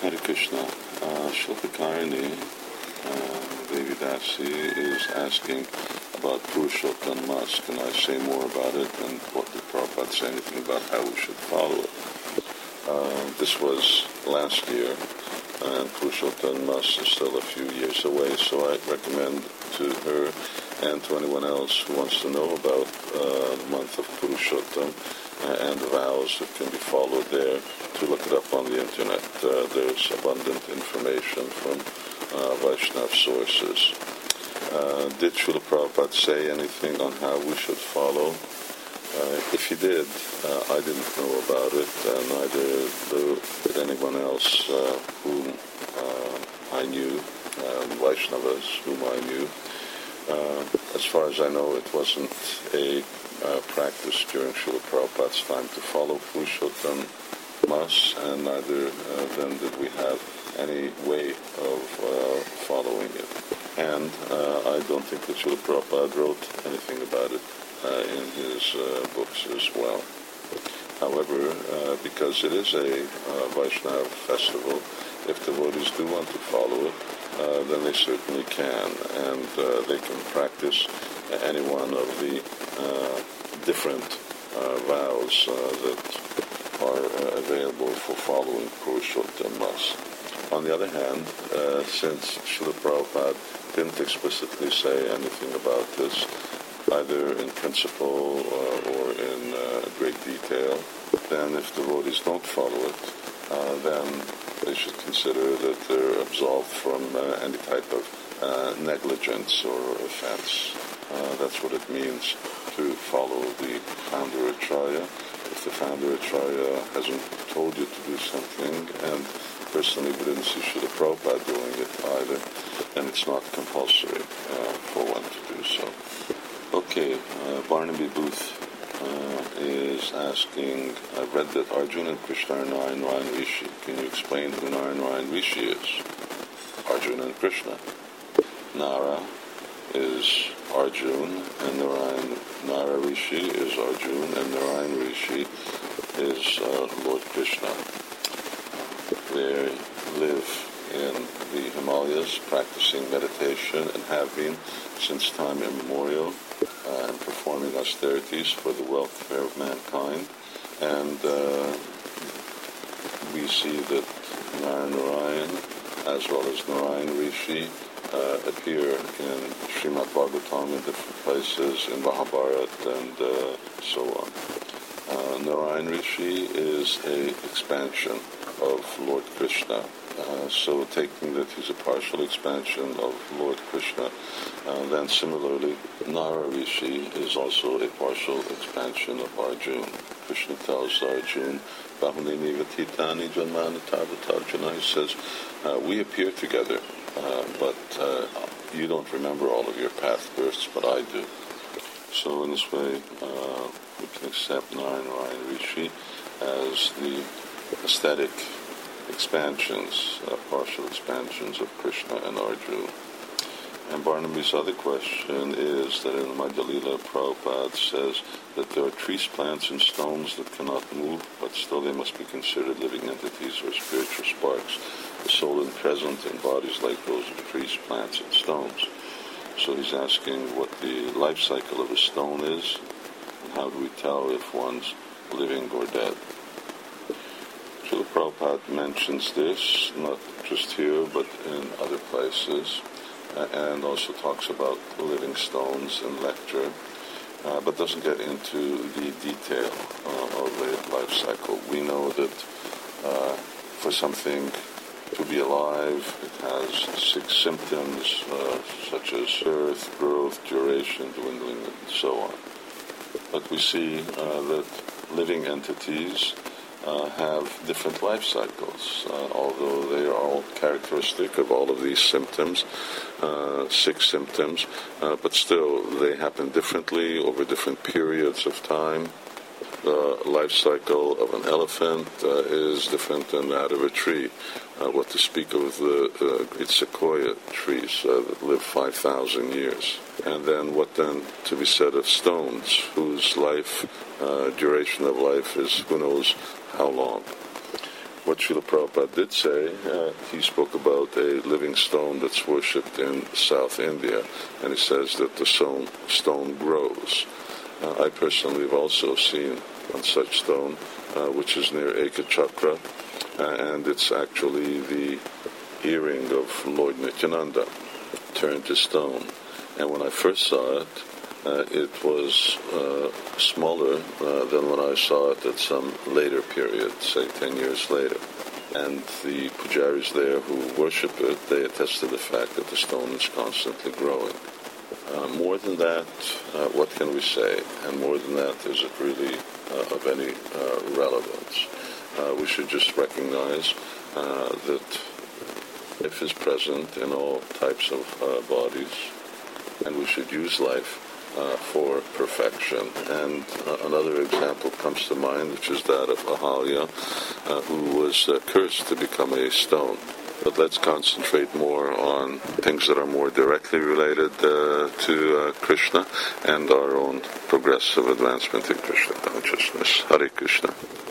Hare Krishna. Shilpakarni, Devi Dasi, is asking about Purushottam Mas. Can I say more about it, and what did Prabhupada say anything about how we should follow it? This was last year, and Purushottam Mas is still a few years away, so I recommend to her and to anyone else who wants to know about the month of Purushottam and the vows that can be followed there, to look it up on the internet. There's abundant information from Vaishnava sources. Did Srila Prabhupada say anything on how we should follow? If he did, I didn't know about it, neither did anyone else whom I knew, Vaishnavas whom I knew. As far as I know, it wasn't a practice during Srila Prabhupada's time to follow Purushottam Mas, and neither then did we have any way of following it. And I don't think that Srila Prabhupada wrote anything about it in his books as well. However, because it is a Vaishnava festival, if devotees do want to follow it, then they certainly can, and they can practice any one of the different vows that are available for following Purushottam Mas. On the other hand, since Srila Prabhupada didn't explicitly say anything about this, either in principle or in great detail, then if devotees don't follow it, then they should consider that they're absolved from any type of negligence or offense. That's what it means to follow the founder Acharya. If the founder Acharya hasn't told you to do something, and personally we didn't see Srila Prabhupada doing it either, then it's not compulsory for one to do so. Okay, Barnaby Booth is asking, I've read that Arjuna and Krishna are Narayan Rishi. Can you explain who Narayan Rishi is? Arjuna and Krishna. Nara is Arjun, and Nara Rishi is Arjun, and Narayan Rishi is Lord Krishna. They live in the Himalayas practicing meditation and have been since time immemorial, and performing austerities for the welfare of mankind. And we see that Narayan, as well as Narayan Rishi, appear in Srimad Bhagavatam in different places, in Mahabharata, and so on. Narayan Rishi is an expansion of Lord Krishna. So taking that he's a partial expansion of Lord Krishna, then similarly Nara Rishi is also a partial expansion of Arjun. Krishna tells Arjun, Bahunini Vatitani Janmana Tarjuna, he says, we appear together, but you don't remember all of your past births, but I do. So in this way, we can accept Narayan Rishi as the aesthetic expansions, partial expansions of Krishna and Arjuna. And Barnaby's other question is that in the Madhya Lila, Prabhupada says that there are trees, plants, and stones that cannot move, but still they must be considered living entities or spiritual sparks, the soul and present in bodies like those of trees, plants, and stones. So he's asking what the life cycle of a stone is, and how do we tell if one's living or dead. Srila Prabhupada mentions this, not just here, but in other places, and also talks about living stones in lecture, but doesn't get into the detail of the life cycle. We know that for something to be alive, it has 6 symptoms, such as birth, growth, duration, dwindling, and so on. But we see that living entities have different life cycles, although they are all characteristic of all of these symptoms, 6 symptoms, but still they happen differently over different periods of time. The life cycle of an elephant is different than that of a tree. What to speak of the great sequoia trees that live 5,000 years. And then what then to be said of stones, whose life, duration of life is who knows how long. what Srila Prabhupada did say, he spoke about a living stone that's worshipped in South India, and he says that the stone grows. I personally have also seen one such stone, which is near Ekachakra, and it's actually the earring of Lord Nityananda turned to stone. And when I first saw it, it was smaller than when I saw it at some later period, say 10 years later. And the pujaris there who worship it, they attest to the fact that the stone is constantly growing. More than that, what can we say? And more than that, is it really of any relevance? We should just recognize that life is present in all types of bodies, and we should use life for perfection. And another example comes to mind, which is that of Ahalya, who was cursed to become a stone. But let's concentrate more on things that are more directly related to Krishna and our own progressive advancement in Krishna consciousness. Hare Krishna.